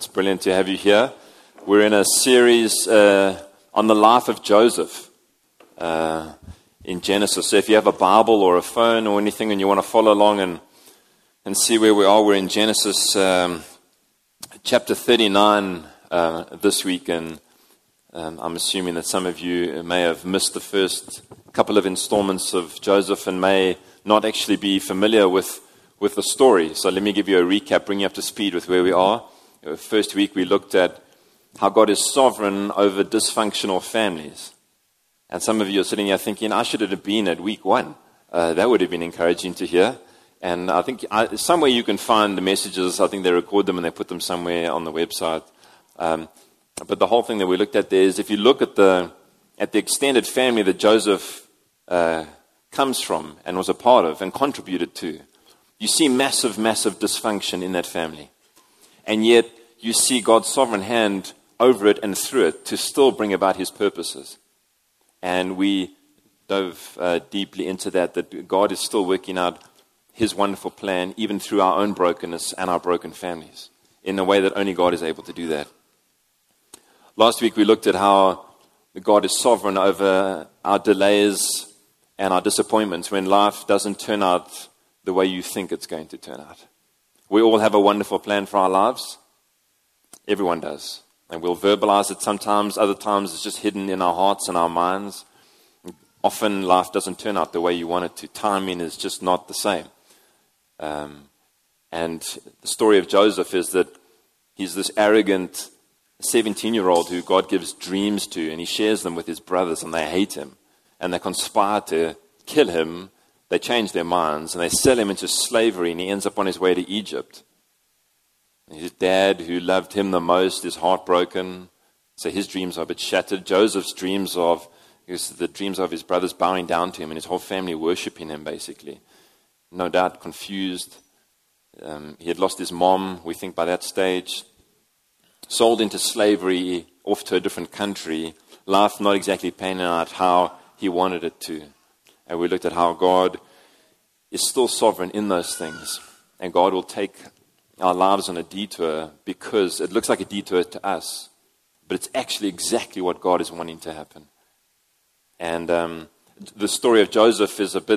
It's brilliant to have you here. We're in a series on the life of Joseph in Genesis. So if you have a Bible or a phone or anything and you want to follow along and see where we are, we're in Genesis chapter 39 this week. And I'm assuming that some of you may have missed the first couple of installments of Joseph and may not actually be familiar with the story. So let me give you a recap, bring you up to speed with where we are. First week we looked at how God is sovereign over dysfunctional families. And some of you are sitting here thinking, I should have been at week 1. That would have been encouraging to hear. And I think somewhere you can find the messages. I think they record them and they put them somewhere on the website. But the whole thing that we looked at there is if you look at the extended family that Joseph comes from and was a part of and contributed to, you see massive, massive dysfunction in that family. And yet you see God's sovereign hand over it and through it to still bring about his purposes. And we dove deeply into that God is still working out his wonderful plan, even through our own brokenness and our broken families, in a way that only God is able to do that. Last week we looked at how God is sovereign over our delays and our disappointments when life doesn't turn out the way you think it's going to turn out. We all have a wonderful plan for our lives. Everyone does. And we'll verbalize it sometimes. Other times it's just hidden in our hearts and our minds. Often life doesn't turn out the way you want it to. Timing is just not the same. And the story of Joseph is that he's this arrogant 17-year-old who God gives dreams to, and he shares them with his brothers, and they hate him. And they conspire to kill him. They change their minds, and they sell him into slavery, and he ends up on his way to Egypt. And his dad, who loved him the most, is heartbroken, so his dreams are a bit shattered. Joseph's dreams of the dreams of his brothers bowing down to him and his whole family worshipping him, basically. No doubt confused. He had lost his mom, we think, by that stage. Sold into slavery, off to a different country. Life not exactly panning out how he wanted it to. And we looked at how God is still sovereign in those things. And God will take our lives on a detour because it looks like a detour to us. But it's actually exactly what God is wanting to happen. And the story of Joseph is a bit...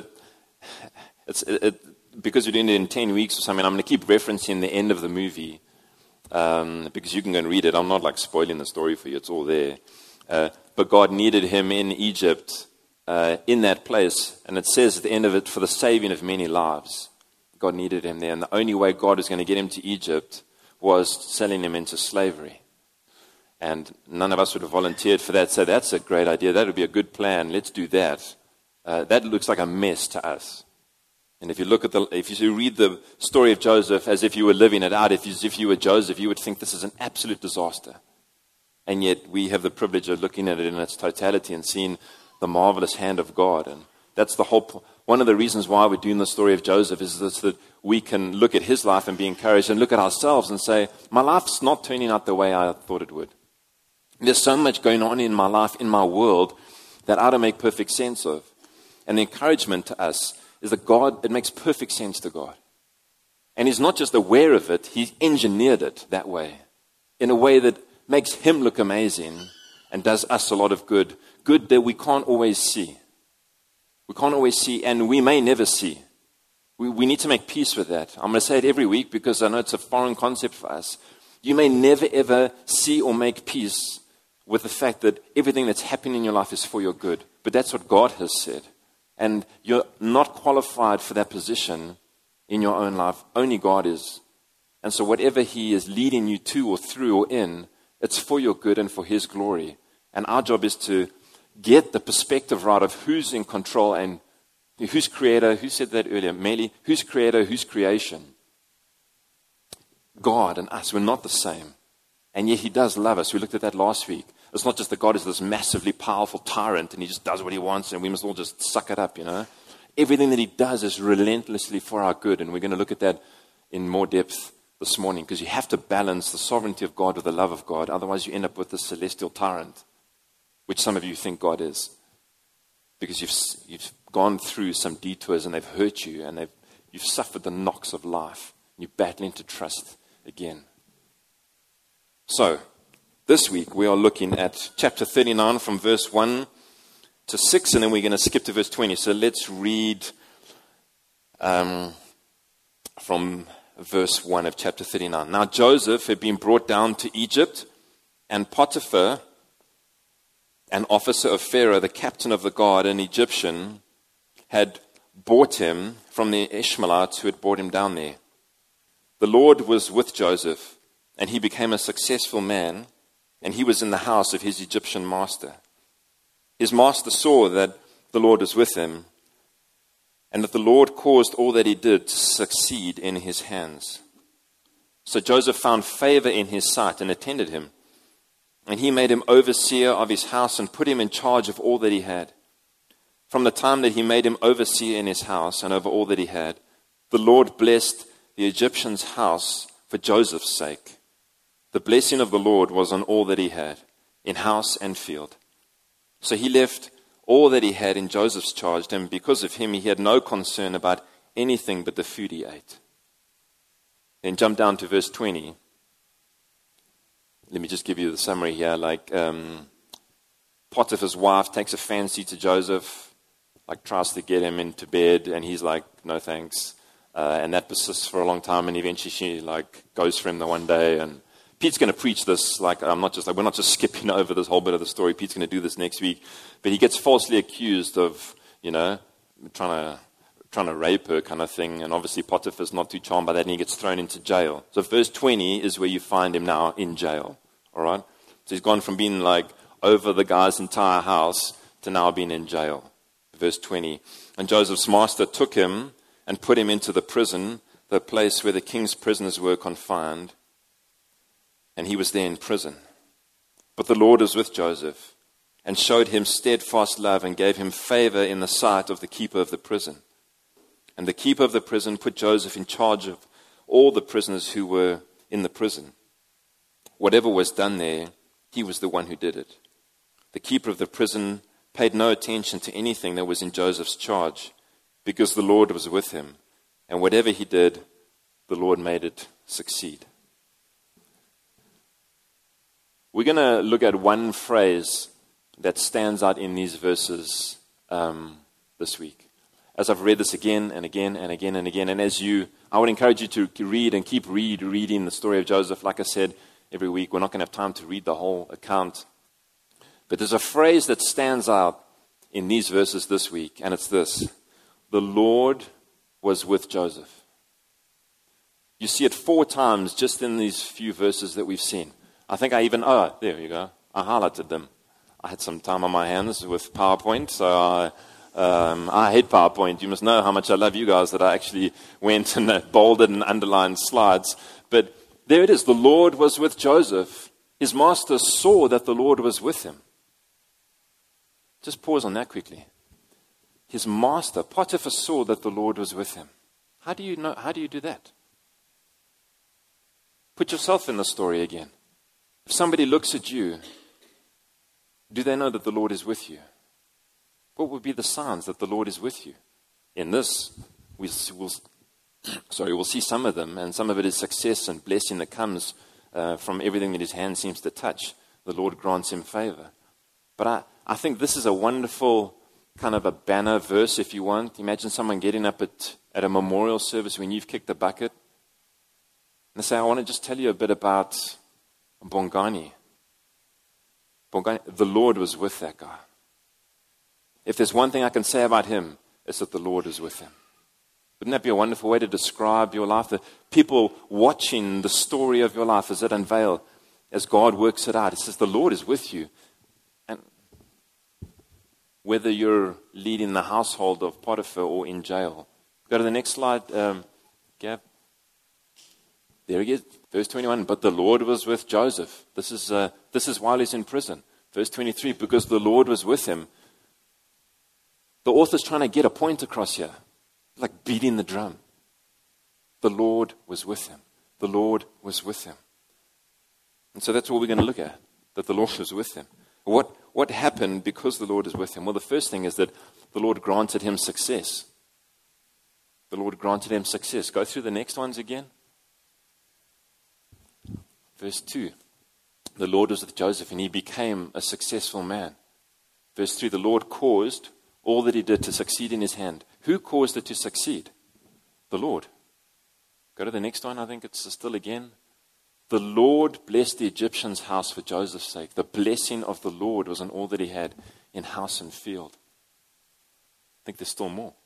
because we're doing it in 10 weeks or something, I'm going to keep referencing the end of the movie. Because you can go and read it. I'm not like spoiling the story for you. It's all there. But God needed him in Egypt, in that place. And it says at the end of it, for the saving of many lives. God needed him there. And the only way God was going to get him to Egypt was selling him into slavery. And none of us would have volunteered for that. So that's a great idea. That would be a good plan. Let's do that. That looks like a mess to us. And if you look at if you read the story of Joseph as if you were living it out, as if you were Joseph, you would think this is an absolute disaster. And yet we have the privilege of looking at it in its totality and seeing the marvelous hand of God. And that's the whole one of the reasons why we're doing the story of Joseph is that we can look at his life and be encouraged and look at ourselves and say, my life's not turning out the way I thought it would. There's so much going on in my life, in my world, that I don't make perfect sense of. And the encouragement to us is that God, it makes perfect sense to God. And he's not just aware of it, he's engineered it that way. In a way that makes him look amazing and does us a lot of good. Good that we can't always see. We can't always see, and we may never see. We need to make peace with that. I'm going to say it every week because I know it's a foreign concept for us. You may never ever see or make peace with the fact that everything that's happening in your life is for your good. But that's what God has said. And you're not qualified for that position in your own life. Only God is. And so whatever he is leading you to or through or in, it's for your good and for his glory. And our job is to get the perspective right of who's in control and who's creator. Who said that earlier? Meli. Who's creator? Who's creation? God and us. We're not the same. And yet he does love us. We looked at that last week. It's not just that God is this massively powerful tyrant and he just does what he wants and we must all just suck it up, Everything that he does is relentlessly for our good. And we're going to look at that in more depth this morning because you have to balance the sovereignty of God with the love of God. Otherwise you end up with this celestial tyrant, which some of you think God is. Because you've gone through some detours and they've hurt you and you've suffered the knocks of life. You're battling to trust again. So, this week we are looking at chapter 39 from verse 1 to 6, and then we're going to skip to verse 20. So let's read from verse 1 of chapter 39. Now Joseph had been brought down to Egypt, and Potiphar, an officer of Pharaoh, the captain of the guard, an Egyptian, had bought him from the Ishmaelites who had brought him down there. The Lord was with Joseph, and he became a successful man, and he was in the house of his Egyptian master. His master saw that the Lord was with him, and that the Lord caused all that he did to succeed in his hands. So Joseph found favor in his sight and attended him. And he made him overseer of his house and put him in charge of all that he had. From the time that he made him overseer in his house and over all that he had, the Lord blessed the Egyptian's house for Joseph's sake. The blessing of the Lord was on all that he had, in house and field. So he left all that he had in Joseph's charge, and because of him he had no concern about anything but the food he ate. Then jump down to verse 20. Let me just give you the summary here. Potiphar's wife takes a fancy to Joseph, tries to get him into bed, and he's like, no thanks. And that persists for a long time, and eventually she goes for him the one day. And Pete's going to preach this. We're not just skipping over this whole bit of the story. Pete's going to do this next week. But he gets falsely accused of, trying to rape her kind of thing. And obviously Potiphar's not too charmed by that, and he gets thrown into jail. So verse 20 is where you find him now in jail. All right? So he's gone from being over the guy's entire house to now being in jail. Verse 20. And Joseph's master took him and put him into the prison, the place where the king's prisoners were confined. And he was there in prison. But the Lord was with Joseph and showed him steadfast love and gave him favor in the sight of the keeper of the prison. And the keeper of the prison put Joseph in charge of all the prisoners who were in the prison. Whatever was done there, he was the one who did it. The keeper of the prison paid no attention to anything that was in Joseph's charge, because the Lord was with him. And whatever he did, the Lord made it succeed. We're going to look at one phrase that stands out in these verses this week. As I've read this again and again and again and again, and I would encourage you to read and keep reading the story of Joseph. Like I said, every week, we're not going to have time to read the whole account. But there's a phrase that stands out in these verses this week, and it's this: the Lord was with Joseph. You see it 4 times just in these few verses that we've seen. I think there you go. I highlighted them. I had some time on my hands with PowerPoint, so I hate PowerPoint. You must know how much I love you guys that I actually went and bolded and underlined slides. But there it is. The Lord was with Joseph. His master saw that the Lord was with him. Just pause on that quickly. His master, Potiphar, saw that the Lord was with him. How do you do that? Put yourself in the story again. If somebody looks at you, do they know that the Lord is with you? What would be the signs that the Lord is with you? In this, we'll see some of them, and some of it is success and blessing that comes from everything that his hand seems to touch. The Lord grants him favor. But I think this is a wonderful kind of a banner verse, if you want. Imagine someone getting up at a memorial service when you've kicked the bucket. And they say, I want to just tell you a bit about Bongani. The Lord was with that guy. If there's one thing I can say about him, it's that the Lord is with him. Wouldn't that be a wonderful way to describe your life? The people watching the story of your life as it unveils, as God works it out. It says the Lord is with you. And whether you're leading the household of Potiphar or in jail. Go to the next slide, Gab. There he is, verse 21. But the Lord was with Joseph. This is while he's in prison. Verse 23, because the Lord was with him. The author's trying to get a point across here. Like beating the drum. The Lord was with him. The Lord was with him. And so that's what we're going to look at. That the Lord was with him. What happened because the Lord is with him? Well, the first thing is that the Lord granted him success. The Lord granted him success. Go through the next ones again. Verse 2. The Lord was with Joseph, and he became a successful man. Verse 3, the Lord caused all that he did to succeed in his hand. Who caused it to succeed? The Lord. Go to the next one, I think it's still again. The Lord blessed the Egyptian's house for Joseph's sake. The blessing of the Lord was on all that he had in house and field. I think there's still more.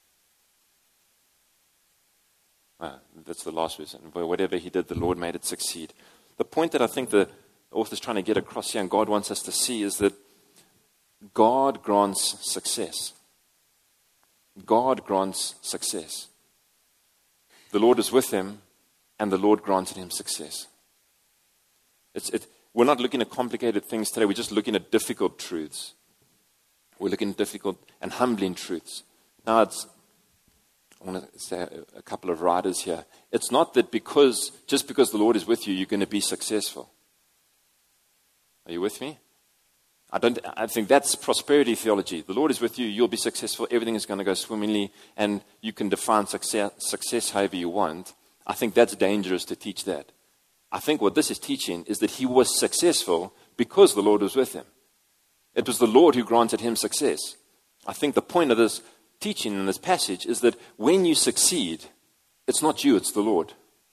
That's the last verse. And whatever he did, the Lord made it succeed. The point that I think the author's trying to get across here, and God wants us to see, is that God grants success. God grants success. The Lord is with him, and the Lord granted him success. We're not looking at complicated things today. We're just looking at difficult truths. We're looking at difficult and humbling truths. Now, I want to say a couple of riders here. It's not that just because the Lord is with you, you're going to be successful. Are you with me? I think that's prosperity theology. The Lord is with you, you'll be successful, everything is going to go swimmingly, and you can define success however you want. I think that's dangerous to teach that. I think what this is teaching is that he was successful because the Lord was with him. It was the Lord who granted him success. I think the point of this teaching in this passage is that when you succeed, it's not you, it's the Lord.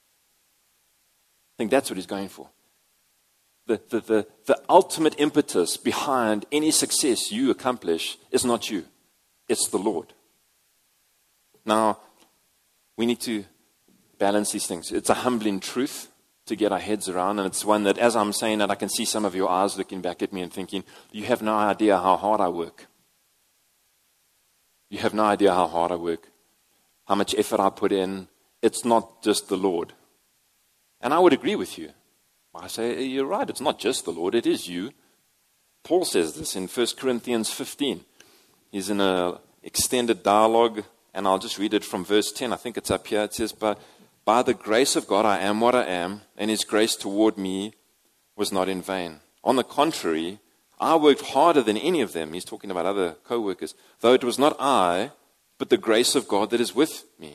I think that's what he's going for. The ultimate impetus behind any success you accomplish is not you, it's the Lord. Now, we need to balance these things. It's a humbling truth to get our heads around, and it's one that, as I'm saying that, I can see some of your eyes looking back at me and thinking, you have no idea how hard I work. You have no idea how hard I work, how much effort I put in. It's not just the Lord. And I would agree with you. I say, you're right, it's not just the Lord, it is you. Paul says this in 1 Corinthians 15. He's in an extended dialogue, and I'll just read it from verse 10. I think it's up here. It says, by the grace of God I am what I am, and his grace toward me was not in vain. On the contrary, I worked harder than any of them. He's talking about other co-workers. Though it was not I, but the grace of God that is with me.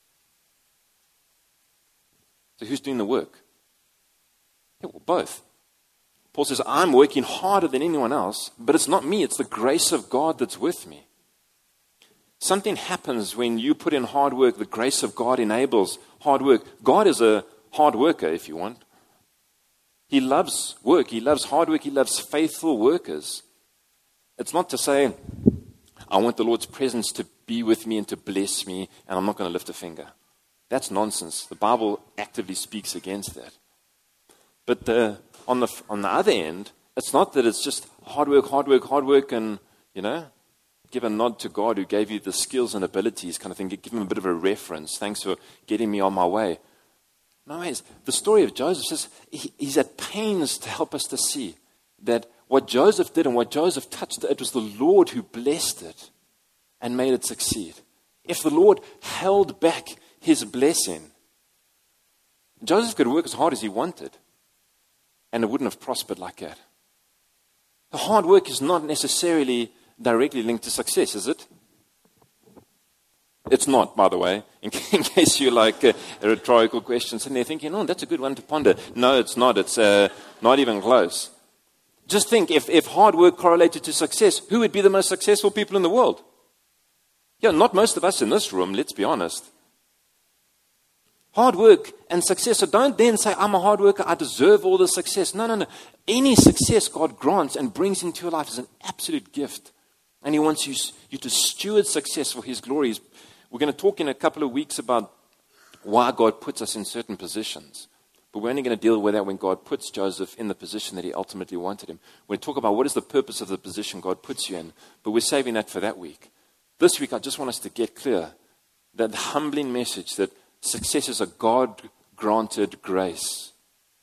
So who's doing the work? Yeah, well, both. Paul says, I'm working harder than anyone else, but it's not me, it's the grace of God that's with me. Something happens when you put in hard work. The grace of God enables hard work. God is a hard worker, if you want. He loves work. He loves hard work. He loves faithful workers. It's not to say, I want the Lord's presence to be with me and to bless me, and I'm not going to lift a finger. That's nonsense. The Bible actively speaks against that. But on the other end, it's not that it's just hard work, and, give a nod to God who gave you the skills and abilities kind of thing. Give him a bit of a reference. Thanks for getting me on my way. No, the story of Joseph says he's at pains to help us to see that what Joseph did and what Joseph touched, it was the Lord who blessed it and made it succeed. If the Lord held back his blessing, Joseph could work as hard as he wanted, and it wouldn't have prospered like that. The hard work is not necessarily directly linked to success, is it? It's not, by the way, in case you like rhetorical questions, and they're thinking, oh, that's a good one to ponder. No, it's not. It's not even close. Just think, if hard work correlated to success, who would be the most successful people in the world? Yeah, not most of us in this room, let's be honest. Hard work and success. So don't then say, I'm a hard worker, I deserve all the success. No. Any success God grants and brings into your life is an absolute gift. And he wants you to steward success for his glory. We're going to talk in a couple of weeks about why God puts us in certain positions. But we're only going to deal with that when God puts Joseph in the position that he ultimately wanted him. We're going to talk about what is the purpose of the position God puts you in. But we're saving that for that week. This week, I just want us to get clear that the humbling message that success is a God-granted grace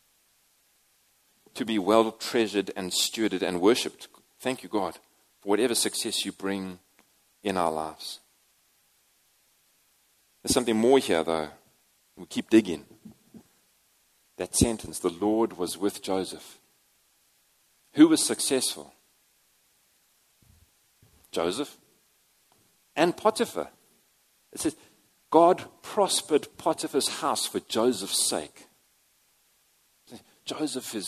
to be well treasured and stewarded and worshipped. Thank you, God, for whatever success you bring in our lives. There's something more here, though. We keep digging. That sentence, the Lord was with Joseph. Who was successful? Joseph and Potiphar. It says, God prospered Potiphar's house for Joseph's sake. Joseph is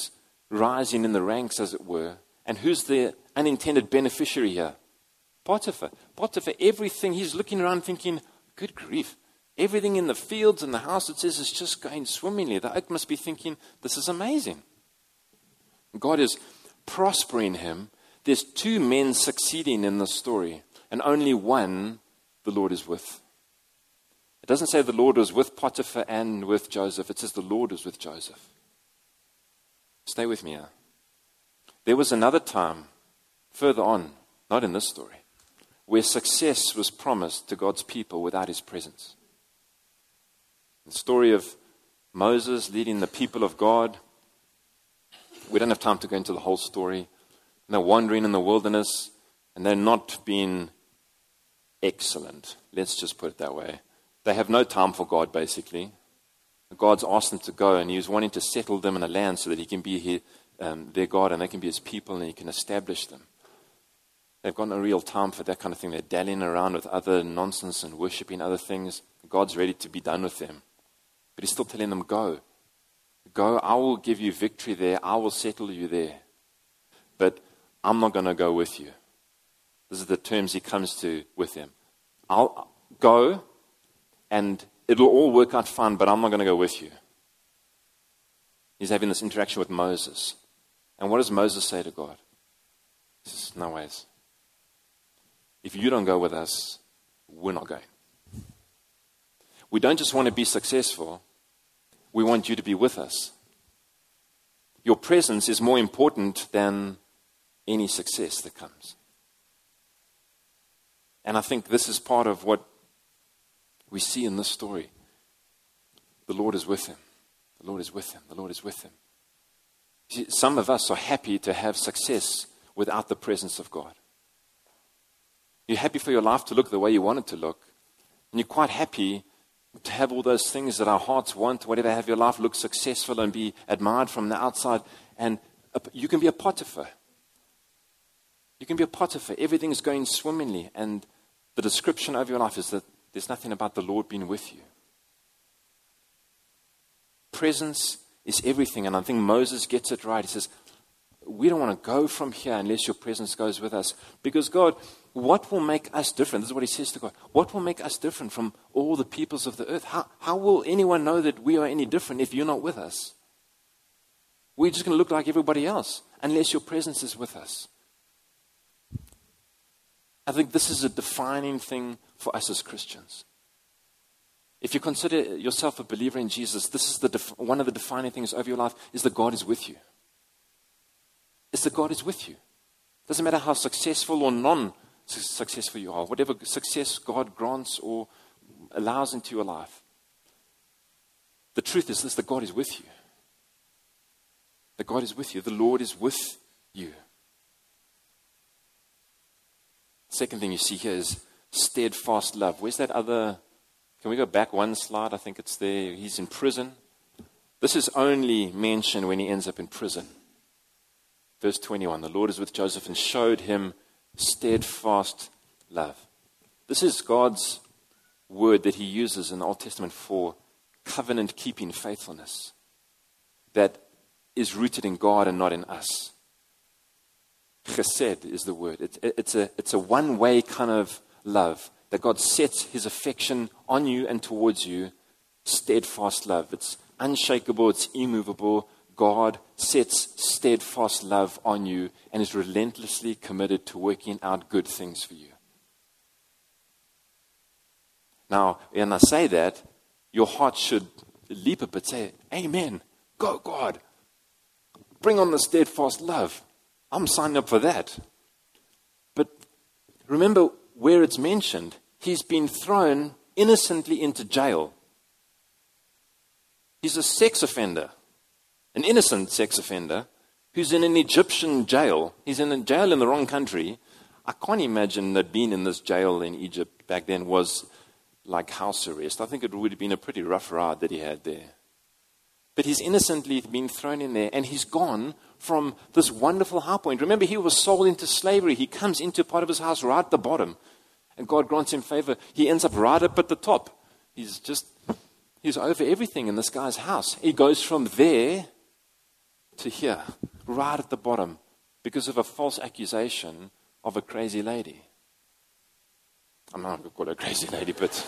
rising in the ranks, as it were. And who's the unintended beneficiary here? Potiphar. Potiphar, everything, he's looking around thinking, good grief. Everything in the fields and the house, it says, is just going swimmingly. The oak must be thinking, this is amazing. God is prospering him. There's two men succeeding in this story, and only one the Lord is with. It doesn't say the Lord was with Potiphar and with Joseph. It says the Lord was with Joseph. Stay with me here. There was another time, further on, not in this story, where success was promised to God's people without his presence. The story of Moses leading the people of God. We don't have time to go into the whole story. And they're wandering in the wilderness, and they're not being excellent. Let's just put it that way. They have no time for God, basically. God's asked them to go, and he was wanting to settle them in a land so that he can be their God, and they can be his people, and he can establish them. They've got no real time for that kind of thing. They're dallying around with other nonsense and worshipping other things. God's ready to be done with them. But he's still telling them, go. Go, I will give you victory there. I will settle you there. But I'm not going to go with you. This is the terms he comes to with them. I'll go, and it'll all work out fine, but I'm not going to go with you. He's having this interaction with Moses. And what does Moses say to God? He says, no ways. If you don't go with us, we're not going. We don't just want to be successful. We want you to be with us. Your presence is more important than any success that comes. And I think this is part of what we see in this story. The Lord is with him. The Lord is with him. The Lord is with him. See, some of us are happy to have success without the presence of God. You're happy for your life to look the way you want it to look. And you're quite happy to have all those things that our hearts want, whatever, have your life look successful and be admired from the outside. And you can be a Potiphar. You can be a Potiphar. Everything's going swimmingly. And the description of your life is that there's nothing about the Lord being with you. Presence is everything. And I think Moses gets it right. He says, we don't want to go from here unless your presence goes with us. Because God, what will make us different? This is what he says to God. What will make us different from all the peoples of the earth? How will anyone know that we are any different if you're not with us? We're just going to look like everybody else unless your presence is with us. I think this is a defining thing for us as Christians. If you consider yourself a believer in Jesus, this is one of the defining things of your life is that God is with you. It's that God is with you. Doesn't matter how successful or non-successful you are, whatever success God grants or allows into your life. The truth is this, that God is with you. That God is with you. The Lord is with you. Second thing you see here is steadfast love. Where's that other? Can we go back one slide? I think it's there. He's in prison. This is only mentioned when he ends up in prison. Verse 21, the Lord is with Joseph and showed him steadfast love. This is God's word that he uses in the Old Testament for covenant-keeping faithfulness that is rooted in God and not in us. Chesed is the word. It's a one-way kind of love that God sets his affection on you and towards you. Steadfast love. It's unshakable. It's immovable. God sets steadfast love on you and is relentlessly committed to working out good things for you. Now, when I say that, your heart should leap a bit, say, amen, go God, bring on the steadfast love. I'm signing up for that. But remember where it's mentioned, he's been thrown innocently into jail. He's a sex offender. An innocent sex offender who's in an Egyptian jail. He's in a jail in the wrong country. I can't imagine that being in this jail in Egypt back then was like house arrest. I think it would have been a pretty rough ride that he had there. But he's innocently been thrown in there, and he's gone from this wonderful high point. Remember, he was sold into slavery. He comes into part of his house right at the bottom, and God grants him favor. He ends up right up at the top. He's over everything in this guy's house. He goes from there to here, right at the bottom because of a false accusation of a crazy lady. I'm not going to call her a crazy lady, but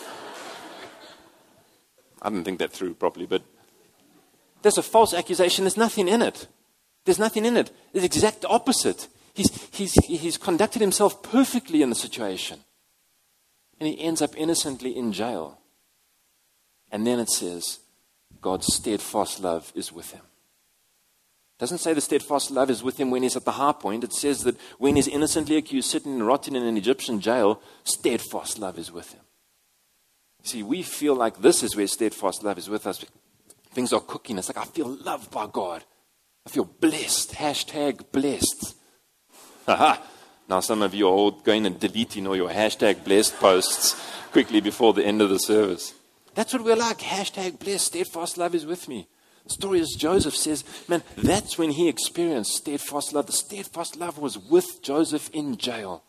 I didn't think that through properly. But there's a false accusation. There's nothing in it. There's nothing in it. It's the exact opposite. He's conducted himself perfectly in the situation. And he ends up innocently in jail. And then it says, God's steadfast love is with him. It doesn't say the steadfast love is with him when he's at the high point. It says that when he's innocently accused, sitting and rotting in an Egyptian jail, steadfast love is with him. See, we feel like this is where steadfast love is with us. Things are cooking. It's like, I feel loved by God. I feel blessed. Hashtag blessed. Now some of you are all going and deleting all your hashtag blessed posts quickly before the end of the service. That's what we're like. Hashtag blessed. Steadfast love is with me. The story is Joseph says, man, that's when he experienced steadfast love. The steadfast love was with Joseph in jail.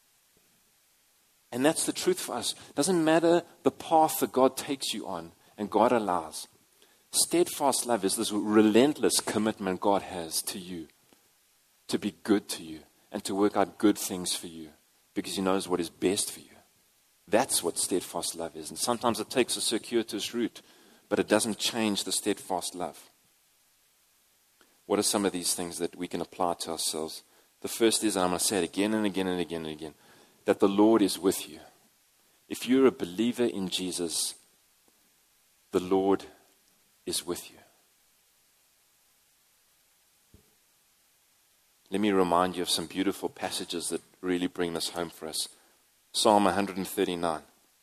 And that's the truth for us. It doesn't matter the path that God takes you on and God allows. Steadfast love is this relentless commitment God has to you to be good to you and to work out good things for you because he knows what is best for you. That's what steadfast love is. And sometimes it takes a circuitous route, but it doesn't change the steadfast love. What are some of these things that we can apply to ourselves? The first is, and I'm going to say it again and again and again and again, that the Lord is with you. If you're a believer in Jesus, the Lord is with you. Let me remind you of some beautiful passages that really bring this home for us. Psalm 139.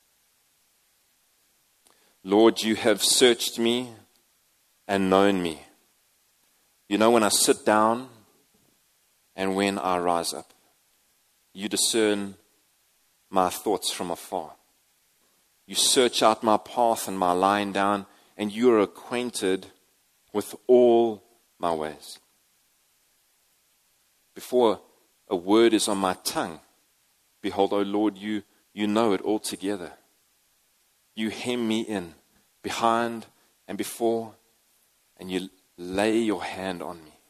Lord, you have searched me and known me. You know when I sit down and when I rise up. You discern my thoughts from afar. You search out my path and my lying down, and you are acquainted with all my ways. Before a word is on my tongue, behold, O Lord, you know it altogether. You hem me in, behind and before, and you lay your hand on me.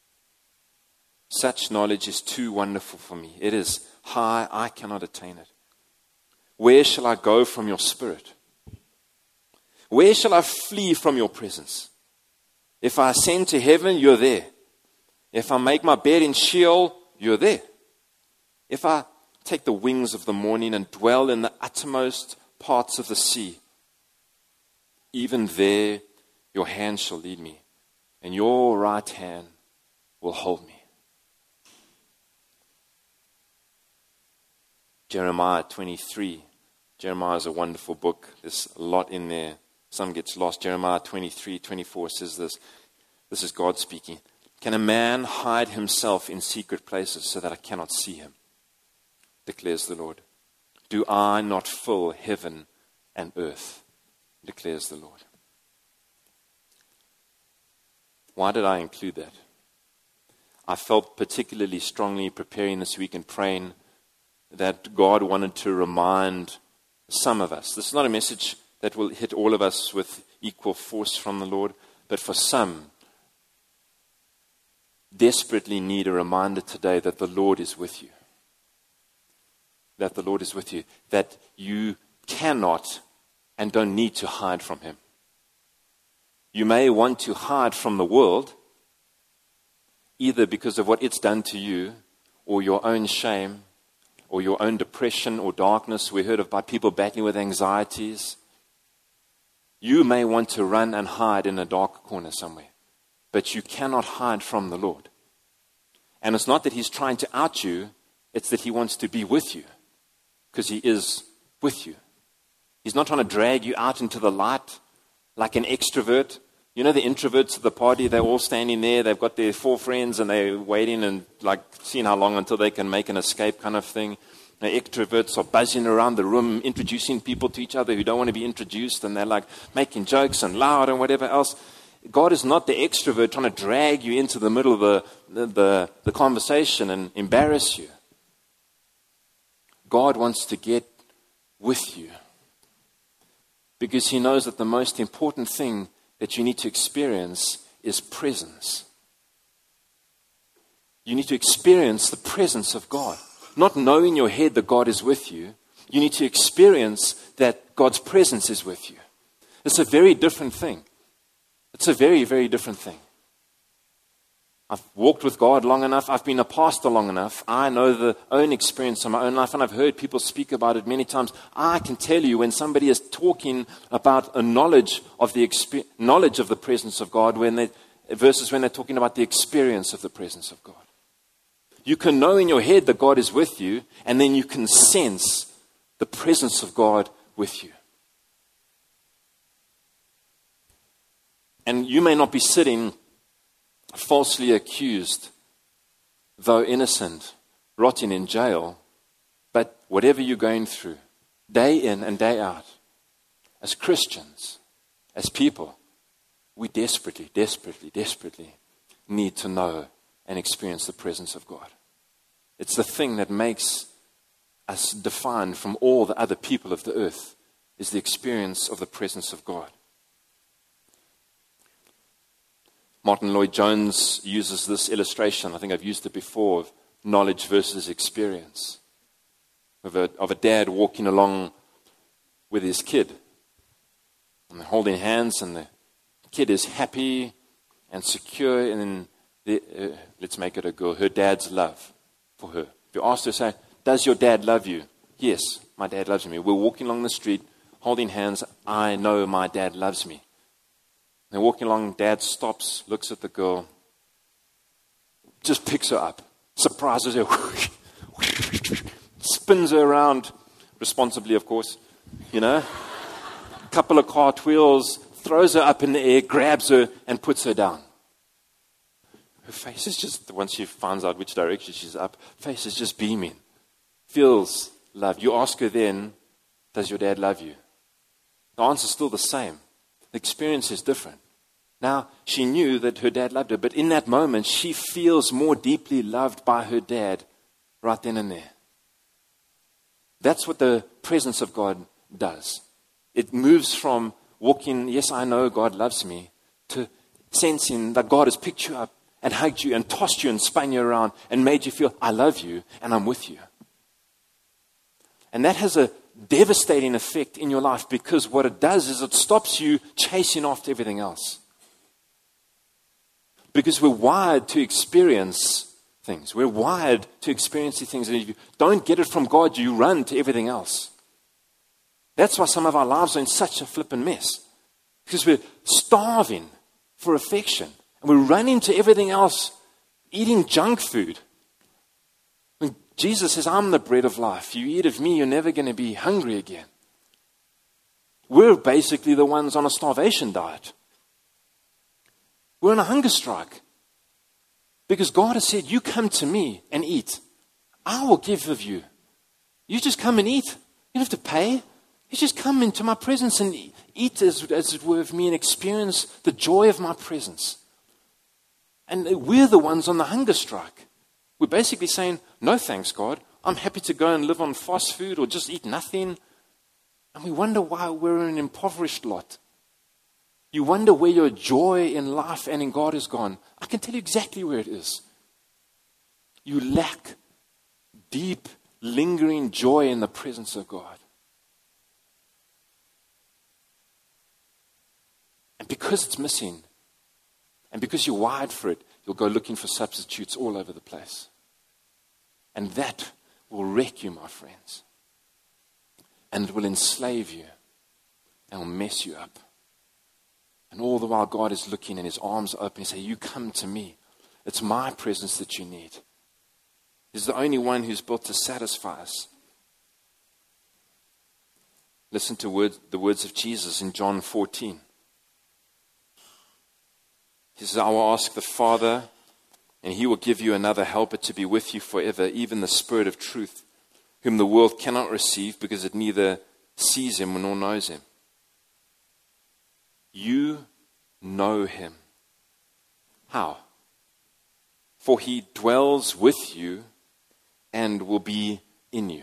Such knowledge is too wonderful for me. It is high, I cannot attain it. Where shall I go from your spirit? Where shall I flee from your presence? If I ascend to heaven, you're there. If I make my bed in Sheol, you're there. If I take the wings of the morning and dwell in the uttermost parts of the sea, even there your hand shall lead me, and your right hand will hold me. Jeremiah 23. Jeremiah is a wonderful book. There's a lot in there. Some gets lost. Jeremiah 23:24 says this. This is God speaking. Can a man hide himself in secret places so that I cannot see him? Declares the Lord. Do I not fill heaven and earth? Declares the Lord. Why did I include that? I felt particularly strongly preparing this week and praying that God wanted to remind some of us. This is not a message that will hit all of us with equal force from the Lord, but for some, desperately need a reminder today that the Lord is with you. That the Lord is with you. That you cannot and don't need to hide from him. You may want to hide from the world, either because of what it's done to you, or your own shame, or your own depression or darkness. We heard about people battling with anxieties. You may want to run and hide in a dark corner somewhere, but you cannot hide from the Lord. And it's not that he's trying to out you, it's that he wants to be with you, because he is with you. He's not trying to drag you out into the light like an extrovert. You know the introverts at the party, they're all standing there, they've got their 4 friends and they're waiting and like seeing how long until they can make an escape kind of thing. The extroverts are buzzing around the room, introducing people to each other who don't want to be introduced, and they're like making jokes and loud and whatever else. God is not the extrovert trying to drag you into the middle of the conversation and embarrass you. God wants to get with you because he knows that the most important thing that you need to experience is presence. You need to experience the presence of God. Not know in your head that God is with you. You need to experience that God's presence is with you. It's a very different thing. It's a very, very different thing. I've walked with God long enough. I've been a pastor long enough. I know the own experience of my own life, and I've heard people speak about it many times. I can tell you when somebody is talking about a knowledge of the presence of God versus when they're talking about the experience of the presence of God. You can know in your head that God is with you, and then you can sense the presence of God with you. And you may not be sitting falsely accused, though innocent, rotting in jail, but whatever you're going through, day in and day out, as Christians, as people, we desperately, desperately, desperately need to know and experience the presence of God. It's the thing that makes us defined from all the other people of the earth, is the experience of the presence of God. Martin Lloyd-Jones uses this illustration, I think I've used it before, of knowledge versus experience. Of a dad walking along with his kid. And they're holding hands, and the kid is happy and secure in let's make it a girl, her dad's love for her. If you ask her, say, does your dad love you? Yes, my dad loves me. We're walking along the street, holding hands. I know my dad loves me. They're walking along, dad stops, looks at the girl, just picks her up, surprises her, spins her around, responsibly, of course, a couple of cartwheels, throws her up in the air, grabs her, and puts her down. Her face is just, once she finds out which direction she's up, face is just beaming, feels love. You ask her then, does your dad love you? The answer's still the same. The experience is different. Now, she knew that her dad loved her, but in that moment, she feels more deeply loved by her dad right then and there. That's what the presence of God does. It moves from walking, yes, I know God loves me, to sensing that God has picked you up and hugged you and tossed you and spun you around and made you feel, I love you and I'm with you. And that has a devastating effect in your life, because what it does is it stops you chasing after everything else. Because we're wired to experience things. We're wired to experience these things. And if you don't get it from God, you run to everything else. That's why some of our lives are in such a flippin' mess. Because we're starving for affection. And we're running to everything else, eating junk food. When Jesus says, I'm the bread of life. You eat of me, you're never going to be hungry again. We're basically the ones on a starvation diet. We're on a hunger strike. Because God has said, you come to me and eat. I will give of you. You just come and eat. You don't have to pay. You just come into my presence and eat, as it were, of me, and experience the joy of my presence. And we're the ones on the hunger strike. We're basically saying, no thanks, God. I'm happy to go and live on fast food or just eat nothing. And we wonder why we're an impoverished lot. You wonder where your joy in life and in God is gone. I can tell you exactly where it is. You lack deep, lingering joy in the presence of God. And because it's missing, and because you're wired for it, you'll go looking for substitutes all over the place. And that will wreck you, my friends. And it will enslave you. And will mess you up. And all the while God is looking and his arms are open. He says, you come to me. It's my presence that you need. He's the only one who's built to satisfy us. Listen to the words of Jesus in John 14. He says, I will ask the Father, and he will give you another helper to be with you forever, even the Spirit of truth, whom the world cannot receive because it neither sees him nor knows him. You know him. How? For he dwells with you and will be in you.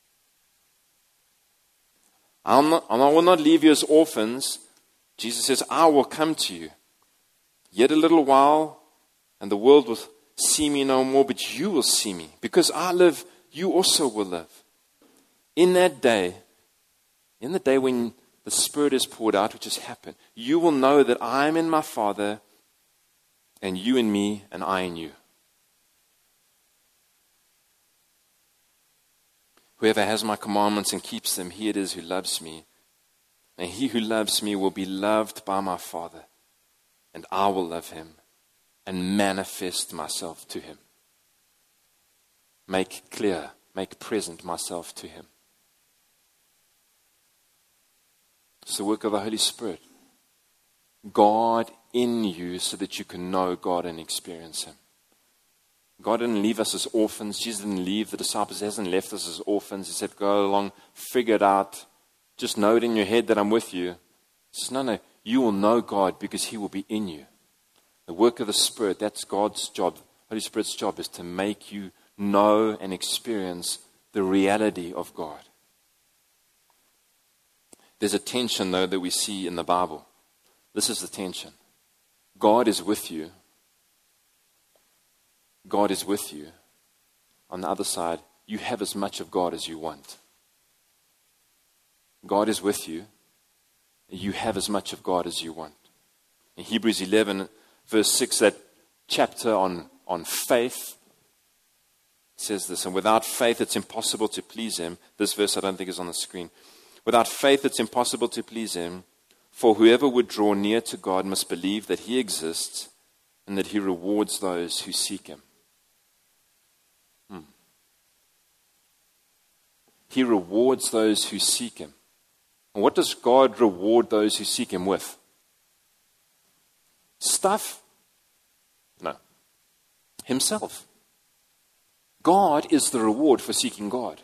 I will not leave you as orphans. Jesus says, I will come to you. Yet a little while, and the world will see me no more, but you will see me. Because I live, you also will live. In that day, in the day when the Spirit is poured out, which has happened, you will know that I am in my Father, and you in me, and I in you. Whoever has my commandments and keeps them, he it is who loves me. And he who loves me will be loved by my Father, and I will love him and manifest myself to him. Make clear, make present myself to him. It's the work of the Holy Spirit. God in you so that you can know God and experience him. God didn't leave us as orphans. Jesus didn't leave the disciples. He hasn't left us as orphans. He said, go along, figure it out. Just know it in your head that I'm with you. He says, no, you will know God because he will be in you. The work of the Spirit, that's God's job. Holy Spirit's job is to make you know and experience the reality of God. There's a tension, though, that we see in the Bible. This is the tension. God is with you. God is with you. On the other side, you have as much of God as you want. God is with you. You have as much of God as you want. In Hebrews 11, verse 6, that chapter on faith, says this, and without faith it's impossible to please him. This verse I don't think is on the screen. Without faith it's impossible to please him, for whoever would draw near to God must believe that he exists and that he rewards those who seek him. He rewards those who seek him. And what does God reward those who seek him with? Stuff? No. Himself. God is the reward for seeking God.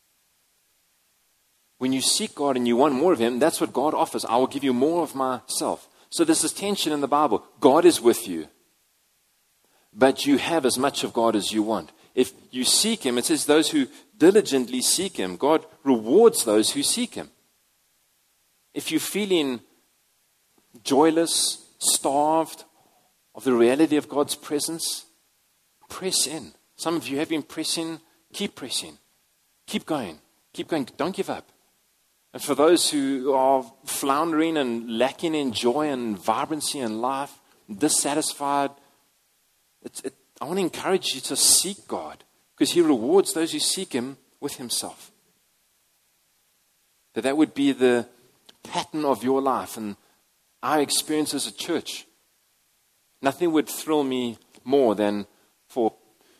When you seek God and you want more of him, that's what God offers. I will give you more of myself. So there's this tension in the Bible. God is with you, but you have as much of God as you want. If you seek him, it says those who diligently seek him, God rewards those who seek him. If you're feeling joyless, starved of the reality of God's presence, press in. Some of you have been pressing. Keep pressing. Keep going. Keep going. Don't give up. And for those who are floundering and lacking in joy and vibrancy in life, dissatisfied, I want to encourage you to seek God, because he rewards those who seek him with himself. That would be the pattern of your life and our experience as a church. Nothing would thrill me more than for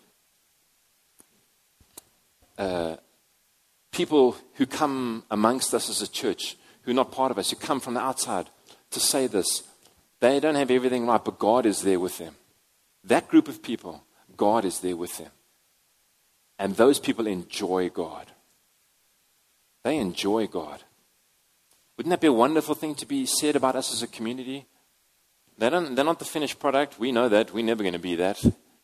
people who come amongst us as a church, who are not part of us, who come from the outside, to say this. They don't have everything right, but God is there with them. That group of people, God is there with them. And those people enjoy God. They enjoy God. Wouldn't that be a wonderful thing to be said about us as a community? They're not the finished product. We know that. We're never going to be that.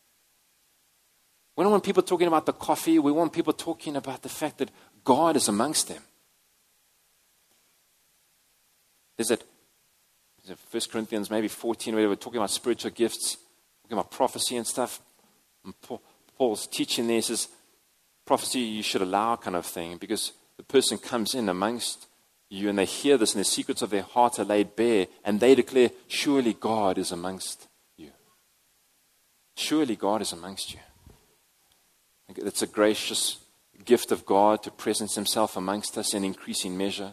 We don't want people talking about the coffee. We want people talking about the fact that God is amongst them. There's 1 Corinthians maybe 14 where we're talking about spiritual gifts, talking about prophecy and stuff. And Paul's teaching there, says, prophecy you should allow kind of thing, because the person comes in amongst you and they hear this and the secrets of their heart are laid bare and they declare, surely God is amongst you. Surely God is amongst you. It's a gracious gift of God to presence himself amongst us in increasing measure.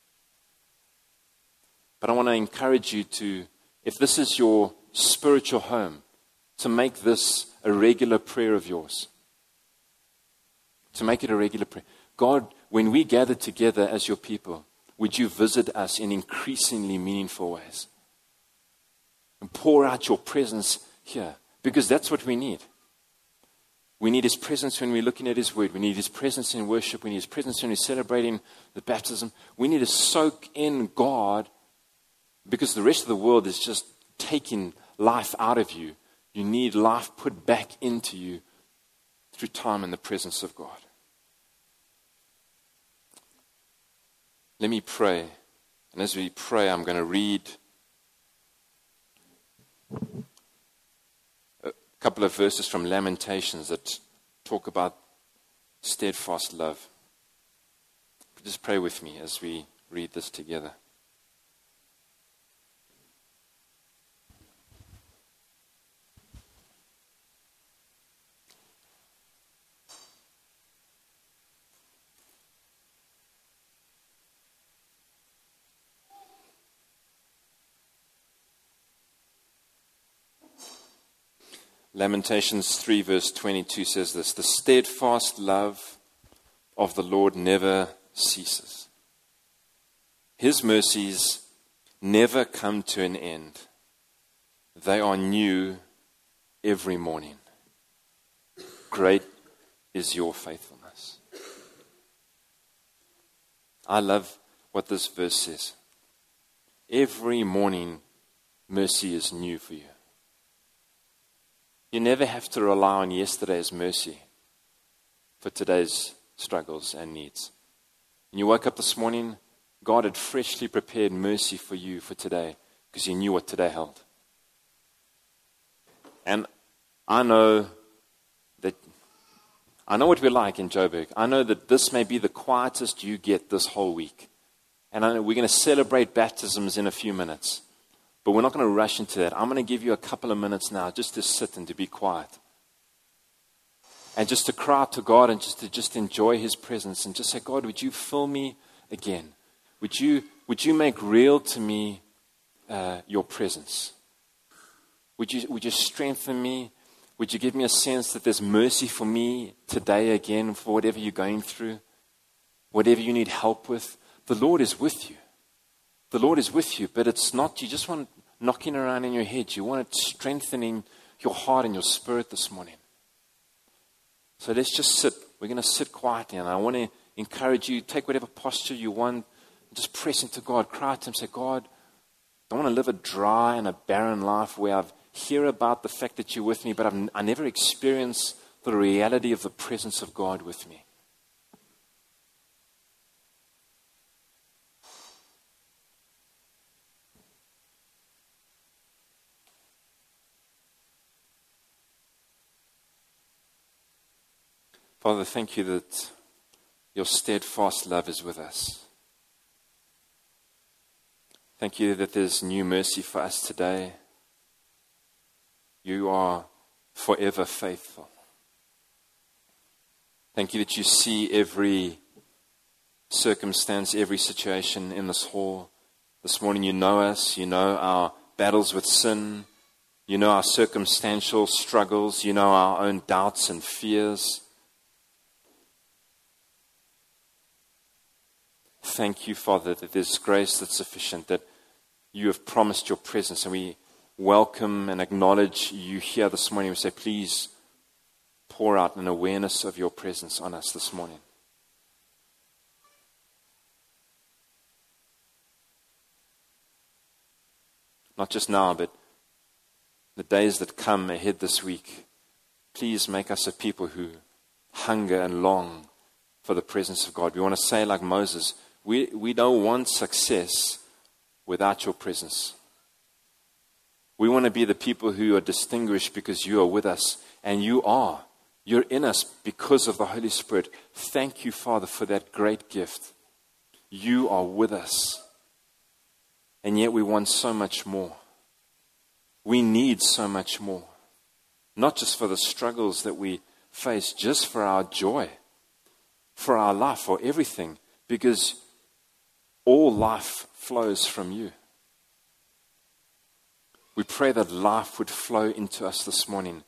But I want to encourage you to, if this is your spiritual home, to make this a regular prayer of yours. To make it a regular prayer. God, when we gather together as your people, would you visit us in increasingly meaningful ways? And pour out your presence here. Because that's what we need. We need his presence when we're looking at his word. We need his presence in worship. We need his presence when we're celebrating the baptism. We need to soak in God, because the rest of the world is just taking life out of you. You need life put back into you through time in the presence of God. Let me pray. And as we pray, I'm going to read a couple of verses from Lamentations that talk about steadfast love. Just pray with me as we read this together. Lamentations 3 verse 22 says this: the steadfast love of the Lord never ceases. His mercies never come to an end. They are new every morning. Great is your faithfulness. I love what this verse says. Every morning, mercy is new for you. You never have to rely on yesterday's mercy for today's struggles and needs. When you woke up this morning, God had freshly prepared mercy for you for today because He knew what today held. And I know what we're like in Joburg. I know that this may be the quietest you get this whole week. And I know we're going to celebrate baptisms in a few minutes. But we're not going to rush into that. I'm going to give you a couple of minutes now just to sit and to be quiet. And just to cry out to God and just enjoy His presence and just say, God, would you fill me again? Would you make real to me your presence? Would you strengthen me? Would you give me a sense that there's mercy for me today again for whatever you're going through? Whatever you need help with? The Lord is with you. The Lord is with you, but it's not you just want knocking around in your head. You want it strengthening your heart and your spirit this morning. So let's just sit. We're going to sit quietly, and I want to encourage you, take whatever posture you want, just press into God, cry to Him, say, God, I don't want to live a dry and a barren life where I hear about the fact that you're with me, but I never experience the reality of the presence of God with me. Father, thank you that your steadfast love is with us. Thank you that there's new mercy for us today. You are forever faithful. Thank you that you see every circumstance, every situation in this hall. This morning you know us, you know our battles with sin, you know our circumstantial struggles, you know our own doubts and fears. Thank you, Father, that there's grace that's sufficient, that you have promised your presence, and we welcome and acknowledge you here this morning. We say, please pour out an awareness of your presence on us this morning. Not just now, but the days that come ahead this week. Please make us a people who hunger and long for the presence of God. We want to say like Moses, we don't want success without your presence. We want to be the people who are distinguished because you are with us. And you are. You're in us because of the Holy Spirit. Thank you, Father, for that great gift. You are with us. And yet we want so much more. We need so much more. Not just for the struggles that we face, just for our joy, for our life, for everything. Because all life flows from you. We pray that life would flow into us this morning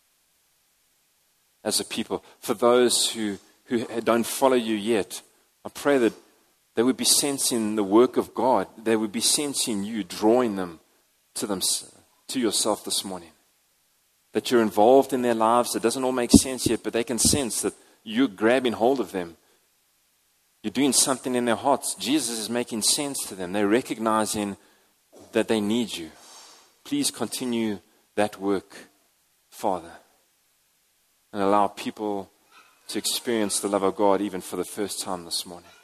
as a people. For those who don't follow you yet, I pray that they would be sensing the work of God. They would be sensing you, drawing them to yourself this morning. That you're involved in their lives. It doesn't all make sense yet, but they can sense that you're grabbing hold of them. You're doing something in their hearts. Jesus is making sense to them. They're recognizing that they need you. Please continue that work, Father, and allow people to experience the love of God even for the first time this morning.